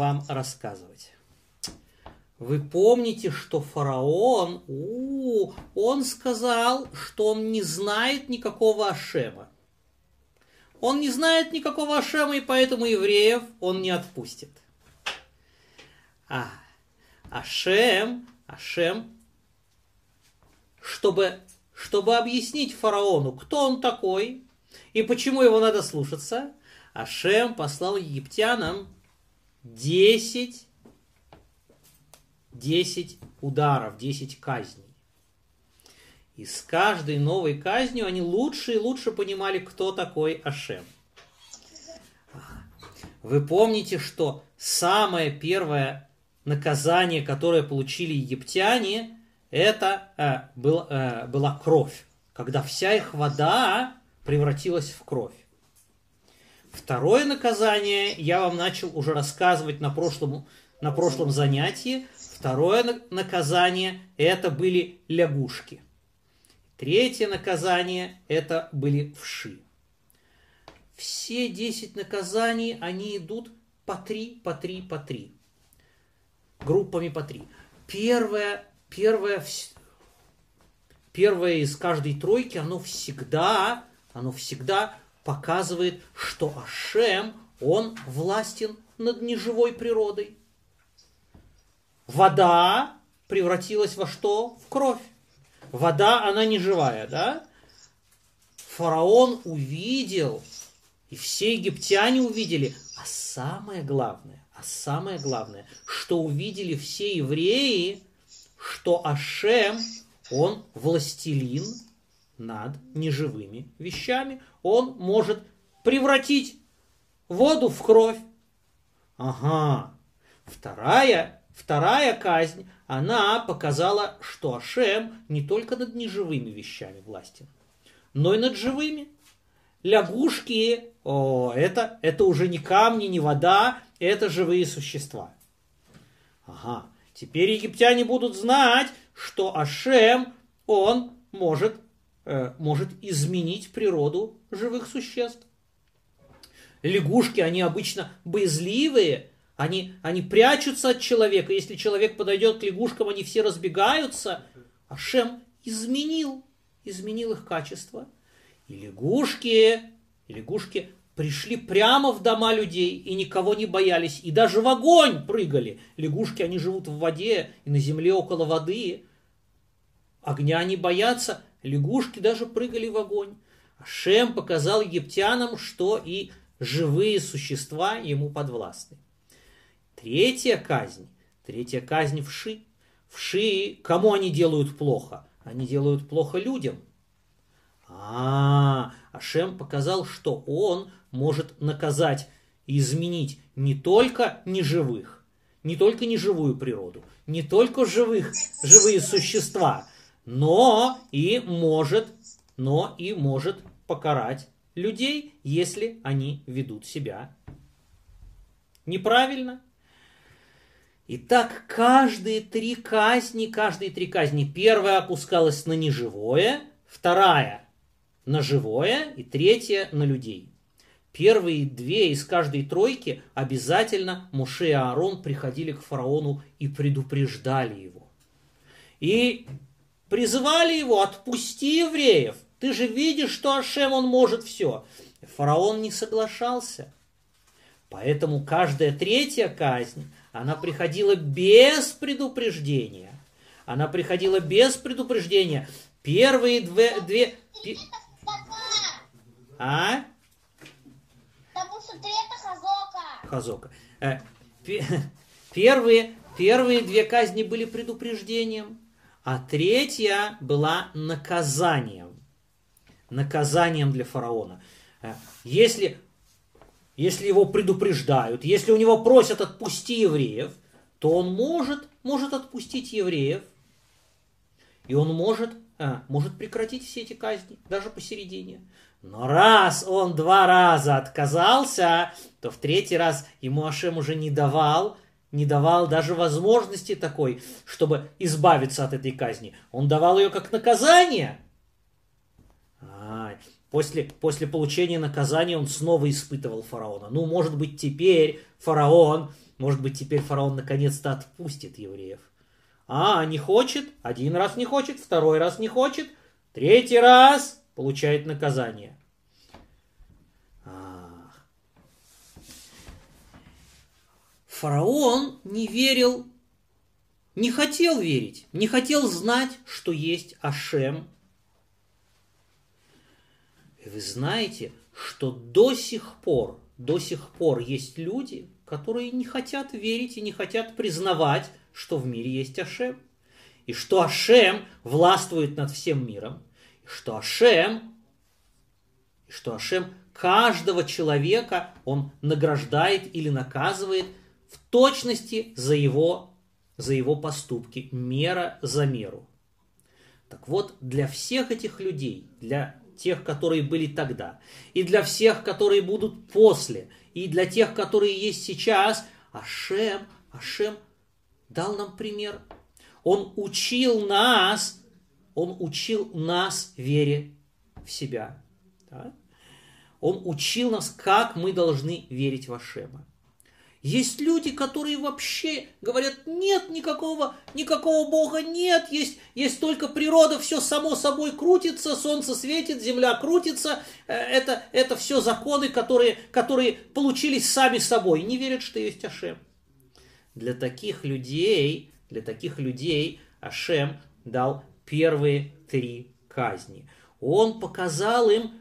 вам рассказывать. Вы помните, что фараон, он сказал, что он не знает никакого Ашема. Он не знает никакого Ашема, и поэтому евреев он не отпустит. Ашем, чтобы объяснить фараону, кто он такой и почему его надо слушаться, Ашем послал египтянам 10 ударов, 10 казней. И с каждой новой казнью они лучше и лучше понимали, кто такой Ашем. Вы помните, что самое первое наказание, которое получили египтяне, это была кровь, когда вся их вода превратилась в кровь. Второе наказание я вам начал уже рассказывать на прошлом занятии. Второе наказание это были лягушки. Третье наказание это были вши. Все 10 наказаний, они идут по 3. Группами по 3. Первое из каждой тройки, оно всегда показывает, что Ашем, он властен над неживой природой. Вода превратилась во что? В кровь. Вода, она не живая, да? Фараон увидел, и все египтяне увидели, а самое главное, что увидели все евреи, что Ашем, он властелин над неживыми вещами. Он может превратить воду в кровь. Ага. Вторая казнь, она показала, что Ашем не только над неживыми вещами властен, но и над живыми. Лягушки, это уже не камни, не вода, это живые существа. Ага. Теперь египтяне будут знать, что Ашем, он может изменить природу живых существ. Лягушки, они обычно боязливые, они прячутся от человека. Если человек подойдет к лягушкам, они все разбегаются. Ашем изменил их качество. И лягушки пришли прямо в дома людей и никого не боялись. И даже в огонь прыгали. Лягушки, они живут в воде и на земле около воды. Огня не боятся. Лягушки даже прыгали в огонь. Ашем показал египтянам, что и живые существа ему подвластны. Третья казнь вши. Вши, кому они делают плохо? Они делают плохо людям. Ашем показал, что он может наказать и изменить не только неживых, не только неживую природу, не только живые существа, но и может покарать людей, если они ведут себя неправильно. Итак, каждые три казни, первая опускалась на неживое, вторая на живое и третья на людей. Первые 2 из каждой тройки обязательно Моше и Аарон приходили к фараону и предупреждали его. И призывали его: отпусти евреев, ты же видишь, что Ашем, он может все. Фараон не соглашался. Поэтому каждая 3-я казнь, она приходила без предупреждения. Первые две... Потому что 3 это Хазока. Первые 2 казни были предупреждением, а 3-я была наказанием. Наказанием для фараона. Если его предупреждают, если у него просят: отпусти евреев, то он может отпустить евреев, и он может прекратить все эти казни, даже посередине. Но раз он 2 раза отказался, то в 3-й раз ему Ашем уже не давал даже возможности такой, чтобы избавиться от этой казни. Он давал ее как наказание. После получения наказания он снова испытывал фараона. Может быть, теперь фараон Может быть, теперь фараон наконец-то отпустит евреев. Не хочет, один раз не хочет, второй раз не хочет, третий раз получает наказание. Фараон не верил, не хотел верить, не хотел знать, что есть Ашем. И вы знаете, что до сих пор есть люди, которые не хотят верить и не хотят признавать, что в мире есть Ашем. И что Ашем властвует над всем миром. И что Ашем каждого человека он награждает или наказывает в точности за его поступки, мера за меру. Так вот, для всех этих людей, для тех, которые были тогда, и для всех, которые будут после, и для тех, которые есть сейчас, Ашем дал нам пример. Он учил нас вере в себя. Да? Он учил нас, как мы должны верить в Ашема. Есть люди, которые вообще говорят, нет никакого Бога, нет, есть только природа, все само собой крутится, солнце светит, земля крутится, это все законы, которые получились сами собой, не верят, что есть Ашем. Для таких людей Ашем дал первые 3 казни. Он показал им,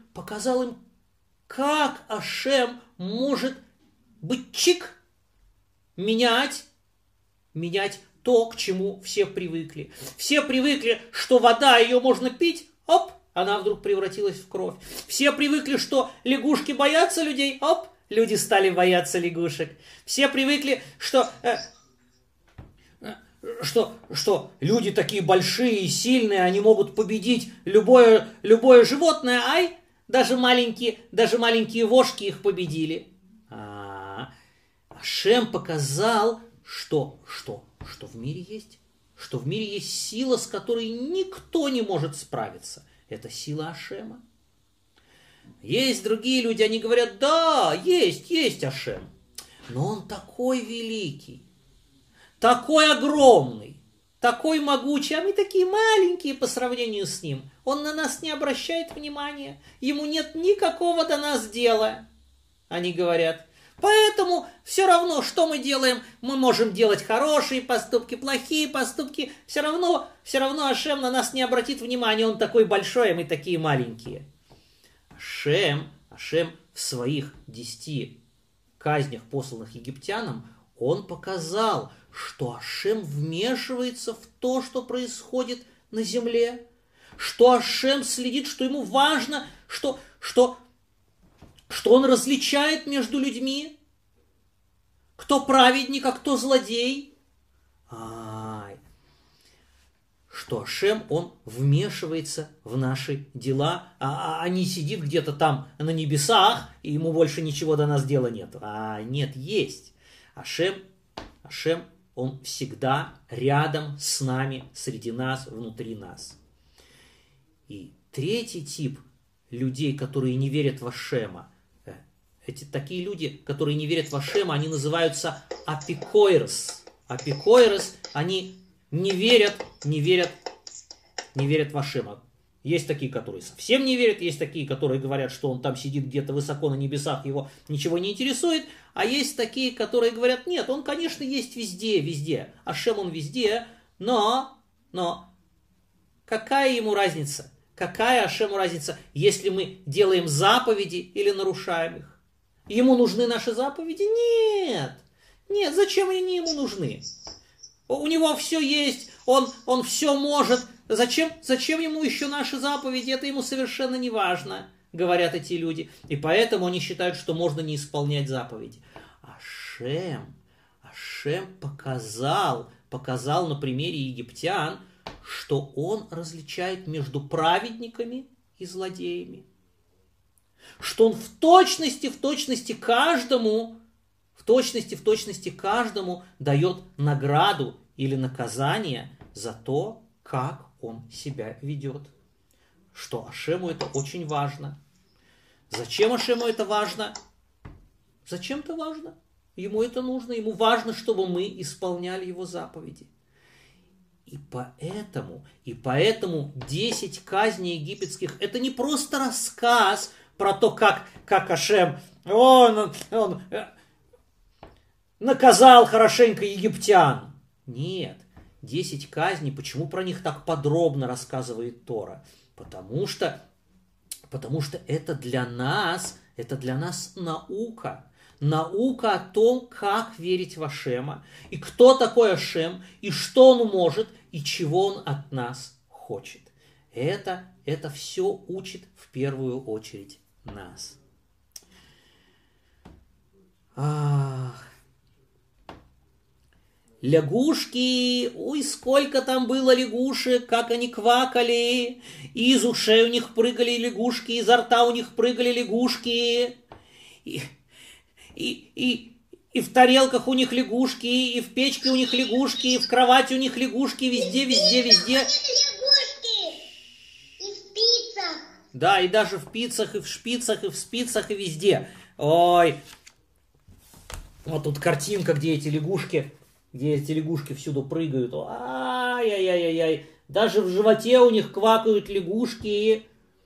как Ашем может быть менять то, к чему все привыкли. Все привыкли, что вода, ее можно пить, оп, она вдруг превратилась в кровь. Все привыкли, что лягушки боятся людей, оп, люди стали бояться лягушек. Все привыкли, что люди такие большие и сильные, они могут победить любое животное, даже маленькие вошки их победили. Ашем показал, что в мире есть. Что в мире есть сила, с которой никто не может справиться. Это сила Ашема. Есть другие люди, они говорят, да, есть Ашем. Но он такой великий, такой огромный, такой могучий, а мы такие маленькие по сравнению с ним. Он на нас не обращает внимания, ему нет никакого до нас дела, они говорят. Поэтому все равно, что мы делаем, мы можем делать хорошие поступки, плохие поступки, все равно Ашем на нас не обратит внимания, он такой большой, а мы такие маленькие. Ашем в своих 10 казнях, посланных египтянам, он показал, что Ашем вмешивается в то, что происходит на земле, что Ашем следит, что ему важно, что он различает между людьми, кто праведник, а кто злодей. Что Ашем, он вмешивается в наши дела, а не сидит где-то там на небесах, и ему больше ничего до нас дела нет. Нет, есть. Ашем, он всегда рядом с нами, среди нас, внутри нас. И 3-й тип людей, которые не верят в Ашема, такие люди, которые не верят в Ашема, они называются апикойрос. Апикойрос, они не верят в Ашема. Есть такие, которые совсем не верят, есть такие, которые говорят, что он там сидит где-то высоко на небесах, его ничего не интересует, а есть такие, которые говорят, нет, он, конечно, есть везде, Ашем он везде, но какая ему разница? Какая Ашему разница, если мы делаем заповеди или нарушаем их? Ему нужны наши заповеди? Нет, зачем они ему нужны? У него все есть, он все может. Зачем ему еще наши заповеди? Это ему совершенно не важно, говорят эти люди. И поэтому они считают, что можно не исполнять заповеди. Ашем показал на примере египтян, что он различает между праведниками и злодеями. Что он в точности каждому дает награду или наказание за то, как он себя ведет. Что Ашему это очень важно. Зачем Ашему это важно? Зачем это важно? Ему это нужно, ему важно, чтобы мы исполняли его заповеди. И поэтому 10 казней египетских – это не просто рассказ про то, как Ашем он наказал хорошенько египтян. Нет, 10 казней, почему про них так подробно рассказывает Тора? Потому что это для нас наука. Наука о том, как верить в Ашема, и кто такой Ашем, и что он может, и чего он от нас хочет. Это все учит в первую очередь нас. Лягушки, ой, сколько там было лягушек, как они квакали, и из ушей у них прыгали лягушки, изо рта у них прыгали лягушки, и в тарелках у них лягушки, и в печке у них лягушки, и в кровати у них лягушки, везде. Лягушки! И в пиццах! Да, и даже в пиццах, и в шпицах, и в спицах, и везде. Ой, вот тут картинка, где эти лягушки всюду прыгают. Ай-яй-яй-яй. Даже в животе у них квакают лягушки.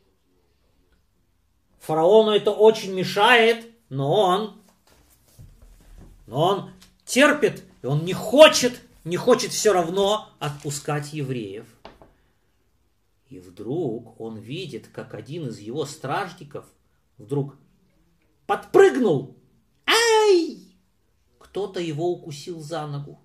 Фараону это очень мешает, но он терпит, и он не хочет все равно отпускать евреев. И вдруг он видит, как один из его стражников вдруг подпрыгнул. Ай! Кто-то его укусил за ногу.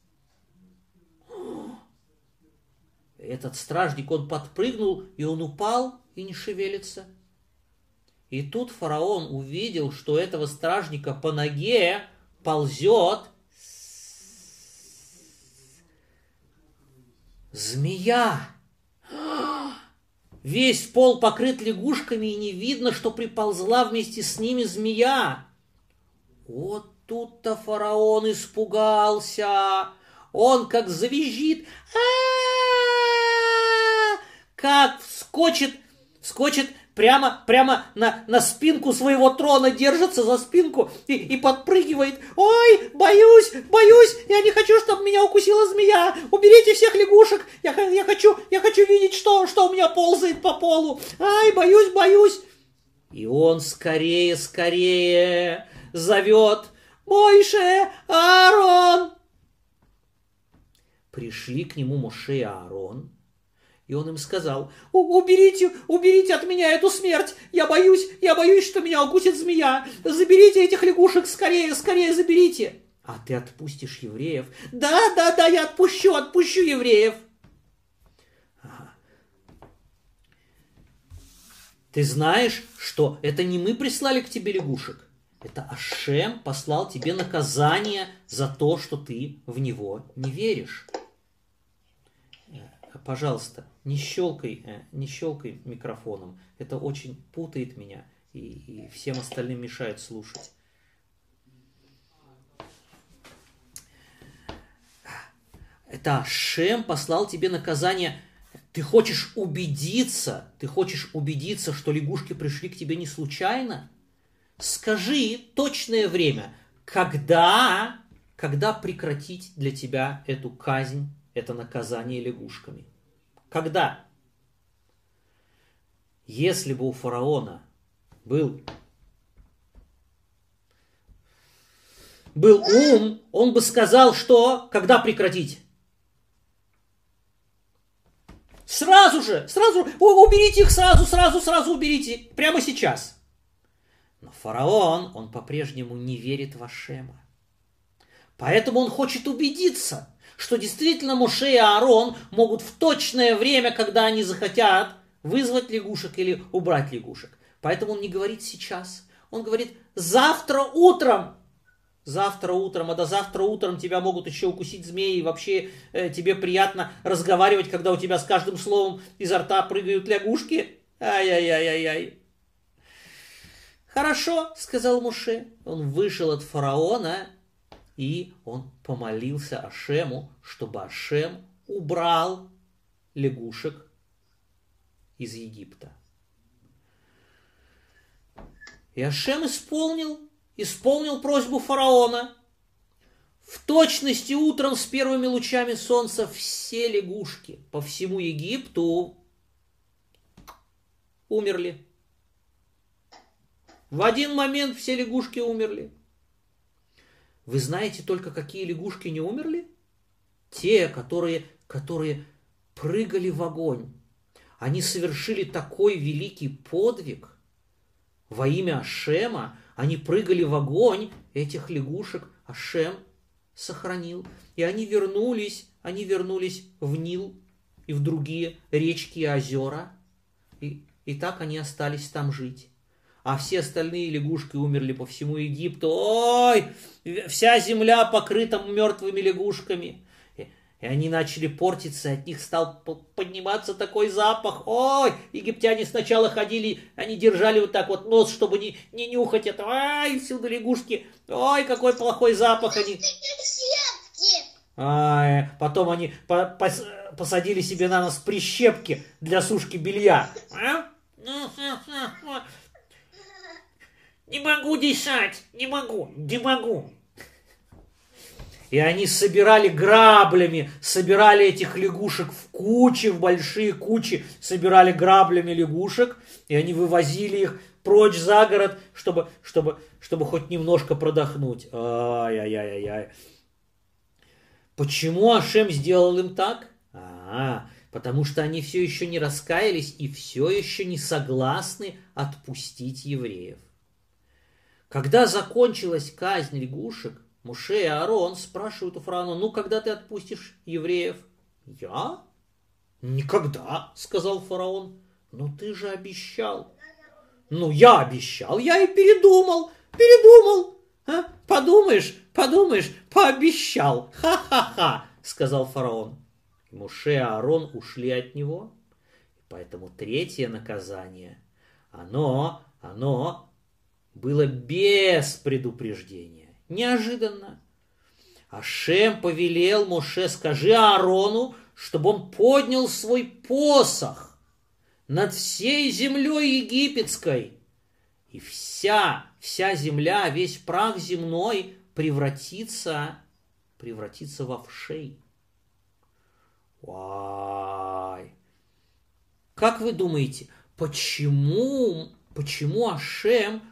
Этот стражник, он подпрыгнул, и он упал, и не шевелится. И тут фараон увидел, что этого стражника по ноге ползет змея. Весь пол покрыт лягушками, и не видно, что приползла вместе с ними змея. Вот тут-то фараон испугался. Он как завизжит, как вскочит прямо на спинку своего трона, держится за спинку и подпрыгивает. Ой, боюсь, я не хочу, чтобы меня укусила змея. Уберите всех лягушек, я хочу видеть, что у меня ползает по полу. Ай, боюсь. И он скорее зовет: Моше, Аарон! Пришли к нему Моше и Аарон, и он им сказал: уберите от меня эту смерть, я боюсь, что меня укусит змея, заберите этих лягушек, скорее заберите. А ты отпустишь евреев? Да, я отпущу евреев. Ты знаешь, что это не мы прислали к тебе лягушек, это Ашем послал тебе наказание за то, что ты в него не веришь. Пожалуйста, не щелкай микрофоном. Это очень путает меня и всем остальным мешает слушать. Это Ашем послал тебе наказание. Ты хочешь убедиться, что лягушки пришли к тебе не случайно? Скажи точное время, когда прекратить для тебя эту казнь, это наказание лягушками. Когда? Если бы у фараона был ум, он бы сказал, что когда прекратить? Сразу, уберите их сразу уберите, прямо сейчас. Но фараон, он по-прежнему не верит в Ашема. Поэтому он хочет убедиться, что действительно Моше и Аарон могут в точное время, когда они захотят, вызвать лягушек или убрать лягушек. Поэтому он не говорит сейчас. Он говорит: завтра утром. А до завтра утром тебя могут еще укусить змеи. И вообще тебе приятно разговаривать, когда у тебя с каждым словом изо рта прыгают лягушки. Ай-яй-яй-яй-яй. Хорошо, сказал Моше. Он вышел от фараона, и он помолился Ашему, чтобы Ашем убрал лягушек из Египта. И Ашем исполнил исполнил просьбу фараона. В точности утром с первыми лучами солнца все лягушки по всему Египту умерли. В один момент все лягушки умерли. Вы знаете только, какие лягушки не умерли? Те, которые прыгали в огонь. Они совершили такой великий подвиг во имя Ашема. Они прыгали в огонь, этих лягушек Ашем сохранил. И они вернулись в Нил и в другие речки и озера. И так они остались там жить. А все остальные лягушки умерли по всему Египту. Ой, вся земля покрыта мертвыми лягушками. И они начали портиться, от них стал подниматься такой запах. Ой, египтяне сначала ходили, они держали вот так вот нос, чтобы не нюхать это. Ай, всюду лягушки. Ой, какой плохой запах они. Ай, потом они посадили себе на нос прищепки для сушки белья. Не могу дышать, не могу. И они собирали граблями, собирали этих лягушек в большие кучи, собирали граблями лягушек, и они вывозили их прочь за город, чтобы хоть немножко продохнуть. Ай-яй-яй-яй. Почему Ашем сделал им так? Потому что они все еще не раскаялись и все еще не согласны отпустить евреев. Когда закончилась казнь лягушек, Моше и Аарон спрашивают у фараона: ну, когда ты отпустишь евреев? Я? Никогда, сказал фараон. Но ты же обещал. Ну, я обещал, я и передумал. А? Подумаешь, пообещал. Ха-ха-ха, сказал фараон. И Моше и Аарон ушли от него. Поэтому третье наказание, оно было без предупреждения, неожиданно. Ашем повелел Моше: скажи Аарону, чтобы он поднял свой посох над всей землей египетской, и вся земля, весь прах земной превратится в овшей. Вай! Как вы думаете, почему Ашем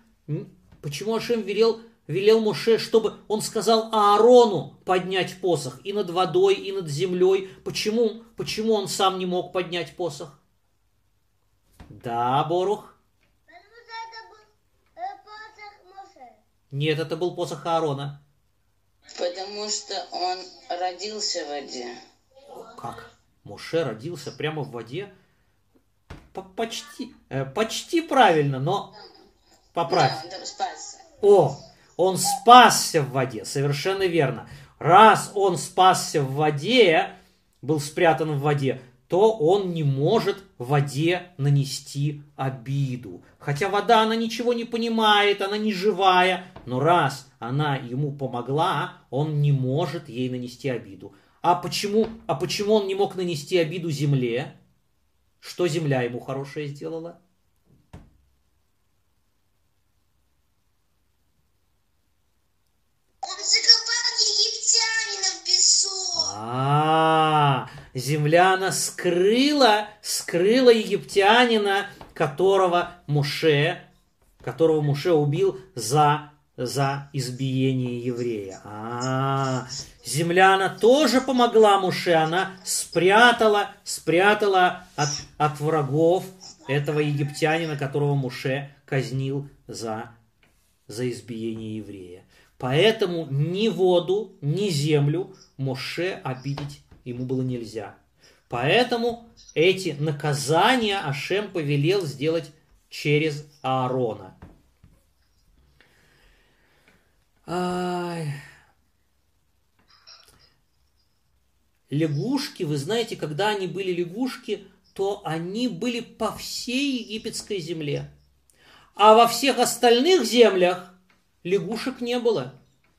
велел Моше, чтобы он сказал Аарону поднять посох и над водой, и над землей? Почему он сам не мог поднять посох? Да, Борух? Потому что это был посох Моше. Нет, это был посох Аарона. Потому что он родился в воде. Как? Моше родился прямо в воде? Почти правильно, но поправь. Да, он там спасся. Он спасся в воде, совершенно верно. Раз он спасся в воде, был спрятан в воде, то он не может воде нанести обиду. Хотя вода, она ничего не понимает, она не живая, но раз она ему помогла, он не может ей нанести обиду. А почему он не мог нанести обиду земле? Что земля ему хорошее сделала? Он закопал египтянина в песок. Земля, она скрыла египтянина, которого Моше убил за избиение еврея. Земля, она тоже помогла Моше, она спрятала от врагов этого египтянина, которого Моше казнил за избиение еврея. Поэтому ни воду, ни землю Моше обидеть ему было нельзя. Поэтому эти наказания Ашем повелел сделать через Аарона. Лягушки, вы знаете, когда они были лягушки, то они были по всей египетской земле. А во всех остальных землях лягушек не было.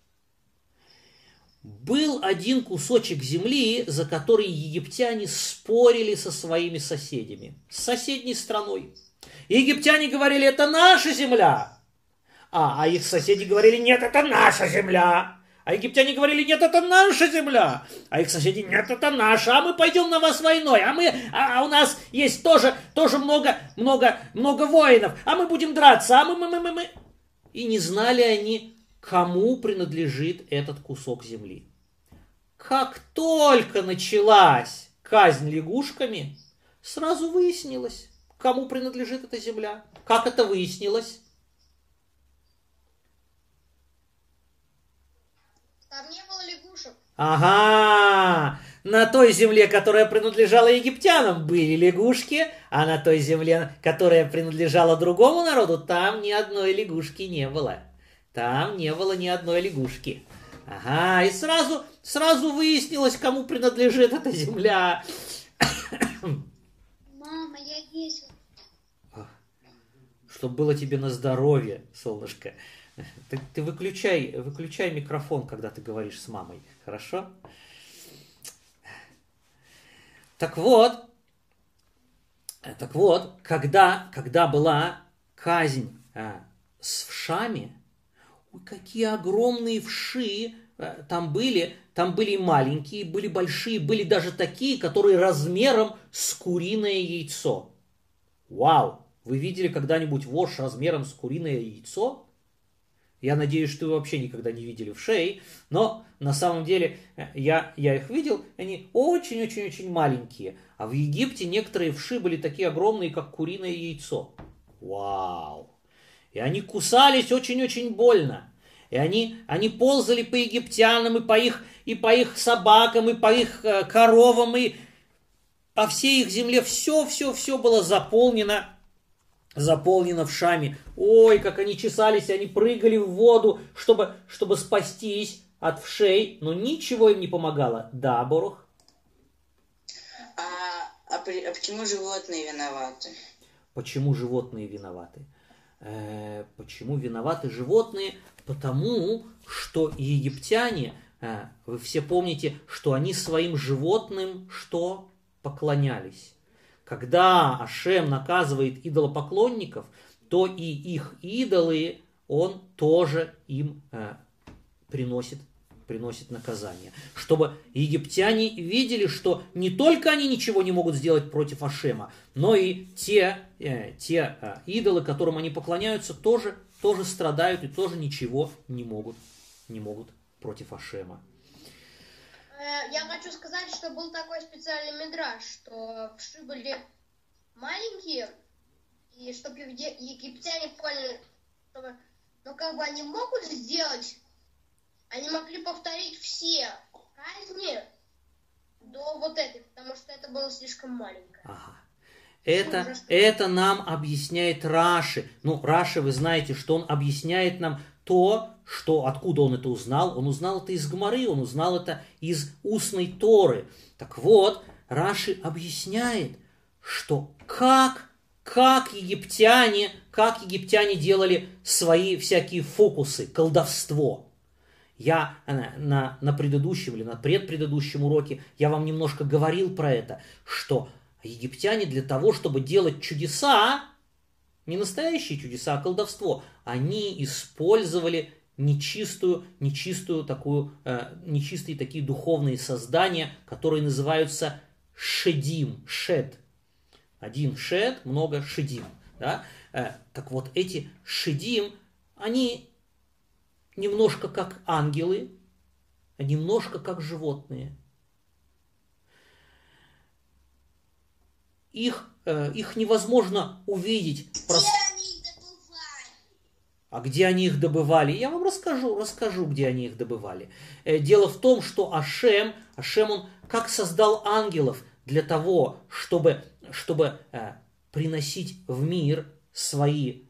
Был один кусочек земли, за который египтяне спорили со своими соседями, с соседней страной. Египтяне говорили: это наша земля. А их соседи говорили, нет, это наша земля. А египтяне говорили, нет, это наша земля. А их соседи, нет, это наша. А мы пойдем на вас войной. А у нас есть тоже много воинов. А мы будем драться. А мы. И не знали они, кому принадлежит этот кусок земли. Как только началась казнь лягушками, сразу выяснилось, кому принадлежит эта земля. Как это выяснилось? Там не было лягушек. Ага, на той земле, которая принадлежала египтянам, были лягушки, а на той земле, которая принадлежала другому народу, там ни одной лягушки не было. Там не было ни одной лягушки. Ага, и сразу выяснилось, кому принадлежит эта земля. Мама, я есть. Чтоб было тебе на здоровье, солнышко. Ты выключай микрофон, когда ты говоришь с мамой, хорошо? Так вот, когда была казнь с вшами, ой, какие огромные вши там были и маленькие, были большие, были даже такие, которые размером с куриное яйцо. Вау! Вы видели когда-нибудь вошь размером с куриное яйцо? Я надеюсь, что вы вообще никогда не видели вшей, но на самом деле я их видел, они очень-очень-очень маленькие. А в Египте некоторые вши были такие огромные, как куриное яйцо. Вау! И они кусались очень-очень больно. И они ползали по египтянам, и по их собакам, и по их коровам, и по всей их земле все было заполнено вшами. Ой, как они чесались, они прыгали в воду, чтобы спастись от вшей, но ничего им не помогало. Да, Борух? А почему животные виноваты? Почему животные виноваты? Почему виноваты животные? Потому что египтяне, вы все помните, что они своим животным что? Поклонялись. Когда Ашем наказывает идолопоклонников, то и их идолы он тоже им приносит наказание. Чтобы египтяне видели, что не только они ничего не могут сделать против Ашема, но и те идолы, которым они поклоняются, тоже страдают и тоже ничего не могут против Ашема. Я хочу сказать, что был такой специальный мидраш, что вши были маленькие, и чтобы египтяне поняли, но как бы они могут сделать, они могли повторить все казни до вот этой, потому что это было слишком маленькое. Ага. Это нам объясняет Раши. Ну, Раши, вы знаете, что он объясняет нам то, что откуда он это узнал. Он узнал это из Гмары, он узнал это из устной Торы. Так вот, Раши объясняет, что как египтяне делали свои всякие фокусы, колдовство. Я на предыдущем или на предпредыдущем уроке я вам немножко говорил про это, что египтяне для того, чтобы делать чудеса, не настоящие чудеса, а колдовство, они использовали нечистые такие духовные создания, которые называются шедим, шед. Один шед, много шедим. Да? Так вот, эти шедим, они немножко как ангелы, а немножко как животные. Их невозможно увидеть. А где они их добывали? Я вам расскажу, где они их добывали. Дело в том, что Ашем он как создал ангелов для того, чтобы приносить в мир свои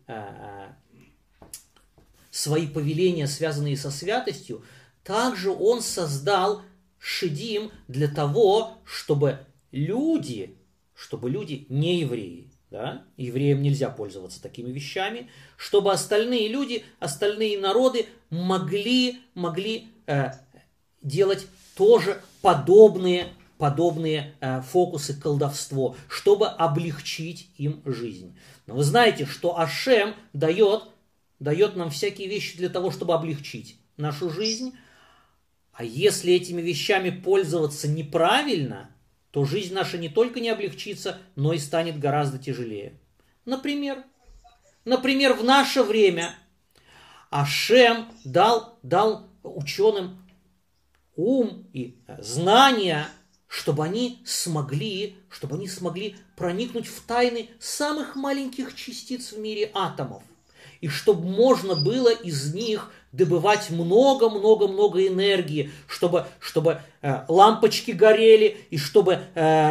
повеления, связанные со святостью, также он создал шедим для того, чтобы люди не евреи, да, евреям нельзя пользоваться такими вещами, чтобы остальные люди, остальные народы могли делать тоже подобные фокусы, колдовство, чтобы облегчить им жизнь. Но вы знаете, что Ашем дает дает нам всякие вещи для того, чтобы облегчить нашу жизнь. А если этими вещами пользоваться неправильно, то жизнь наша не только не облегчится, но и станет гораздо тяжелее. Например, в наше время Ашем дал ученым ум и знания, чтобы они смогли проникнуть в тайны самых маленьких частиц в мире атомов. И чтобы можно было из них добывать много-много-много энергии, чтобы лампочки горели, и чтобы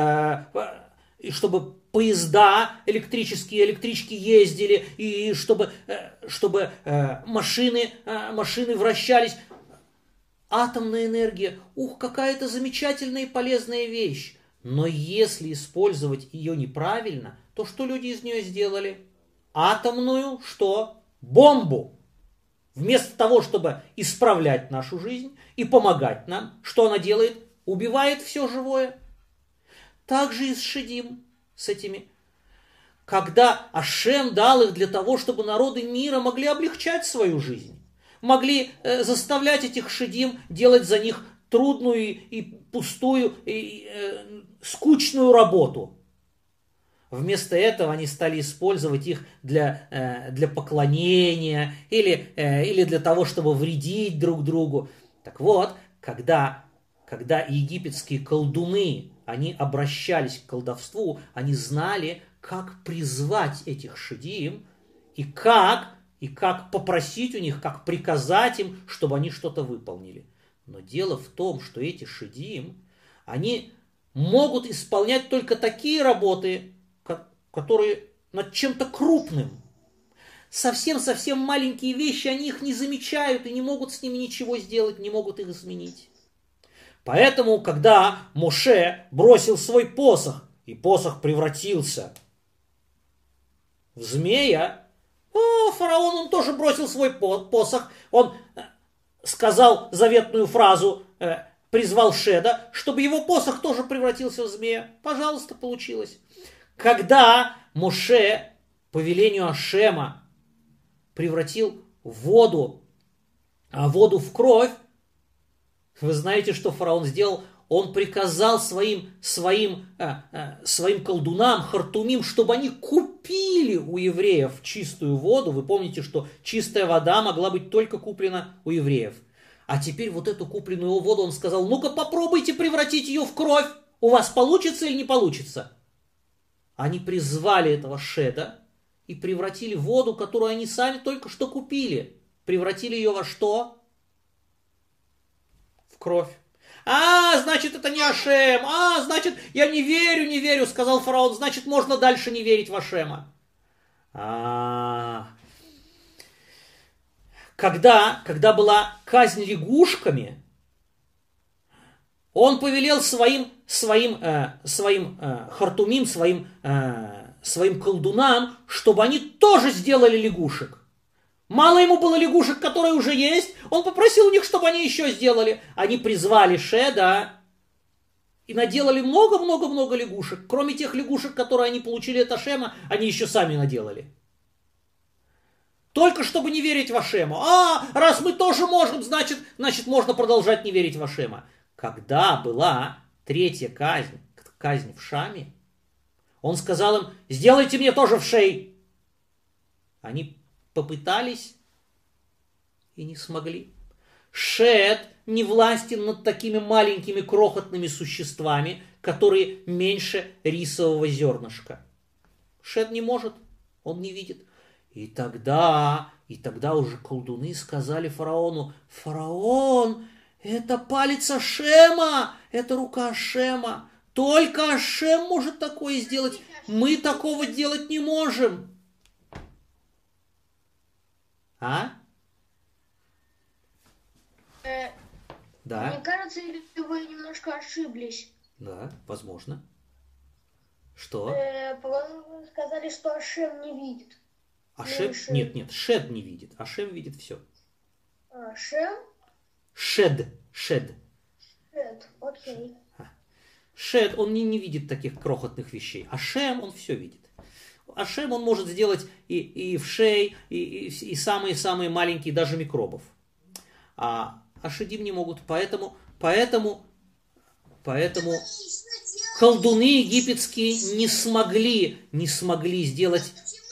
поезда электрички ездили, и чтобы машины вращались. Атомная энергия, какая-то замечательная и полезная вещь. Но если использовать ее неправильно, то что люди из нее сделали? Атомную что? Бомбу. Вместо того, чтобы исправлять нашу жизнь и помогать нам, что она делает? Убивает все живое. Так же и с шедим, с этими. Когда Ашем дал их для того, чтобы народы мира могли облегчать свою жизнь, могли заставлять этих шедим делать за них трудную и пустую, и скучную работу. Вместо этого они стали использовать их для поклонения или для того, чтобы вредить друг другу. Так вот, когда египетские колдуны, они обращались к колдовству, они знали, как призвать этих шедим и как попросить у них, как приказать им, чтобы они что-то выполнили. Но дело в том, что эти шедим, они могут исполнять только такие работы, которые над чем-то крупным. Совсем-совсем маленькие вещи, они их не замечают и не могут с ними ничего сделать, не могут их изменить. Поэтому, когда Моше бросил свой посох, и посох превратился в змея, фараон, он тоже бросил свой посох, он сказал заветную фразу, призвал Шеда, чтобы его посох тоже превратился в змея. Пожалуйста, получилось. Когда Моше по велению Ашема превратил воду в кровь, вы знаете, что фараон сделал? Он приказал своим колдунам, хартумим, чтобы они купили у евреев чистую воду. Вы помните, что чистая вода могла быть только куплена у евреев. А теперь вот эту купленную воду он сказал, ну-ка попробуйте превратить ее в кровь. У вас получится или не получится? Они призвали этого Шеда и превратили воду, которую они сами только что купили. Превратили ее во что? В кровь. Значит, это не Ашем. Значит, я не верю, сказал фараон. Значит, можно дальше не верить в Ашема. Когда была казнь лягушками, он повелел своим хартумим, своим колдунам, чтобы они тоже сделали лягушек. Мало ему было лягушек, которые уже есть, он попросил у них, чтобы они еще сделали. Они призвали Шеда и наделали много-много-много лягушек. Кроме тех лягушек, которые они получили от Ашема, они еще сами наделали. Только чтобы не верить в Ашема. Раз мы тоже можем, значит можно продолжать не верить в Ашема. Когда была третья казнь в Шаме, он сказал им, сделайте мне тоже в шей. Они попытались и не смогли. Шед не властен над такими маленькими крохотными существами, которые меньше рисового зернышка. Шед не может, он не видит. И тогда уже колдуны сказали фараону, фараон, это палец Ашема, это рука Ашема. Только Ашем может такое сделать. Мы такого делать не можем. Да. Мне кажется, или вы немножко ошиблись. Да, возможно. Что? Вы сказали, что Ашем не видит. Ашем? Нет, Шед не видит. Ашем видит все. Шем? Шед, окей. Шед, он не видит таких крохотных вещей. Ашем, он все видит. Ашем он может сделать и вшей, и самые-самые маленькие, даже микробов. А шедим не могут. Поэтому колдуны египетские не смогли сделать...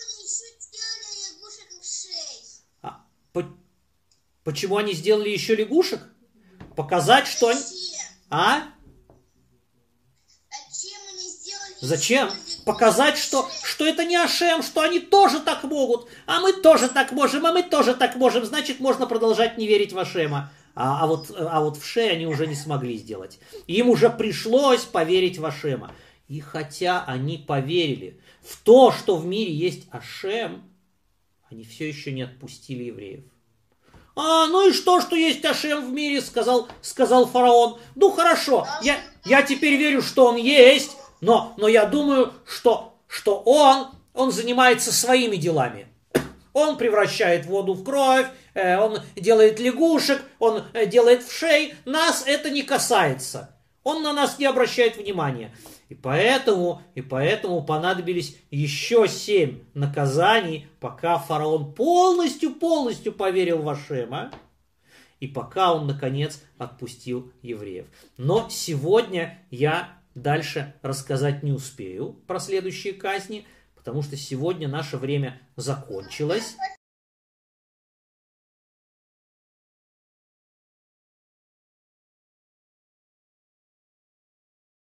Почему они сделали еще лягушек? Показать, что они... Зачем? Показать, что это не Ашем, что они тоже так могут, а мы тоже так можем, а мы тоже так можем. Значит, можно продолжать не верить в Ашема. А вот в Ше они уже не смогли сделать. Им уже пришлось поверить в Ашема. И хотя они поверили в то, что в мире есть Ашем, они все еще не отпустили евреев. Ну и что есть Ашем в мире, сказал фараон. Ну хорошо, я теперь верю, что он есть, но я думаю, что он занимается своими делами. Он превращает воду в кровь, он делает лягушек, он делает вшей. Нас это не касается. Он на нас не обращает внимания. И поэтому понадобились еще 7 наказаний, пока фараон полностью поверил в Ашема, и пока он, наконец, отпустил евреев. Но сегодня я дальше рассказать не успею про следующие казни, потому что сегодня наше время закончилось.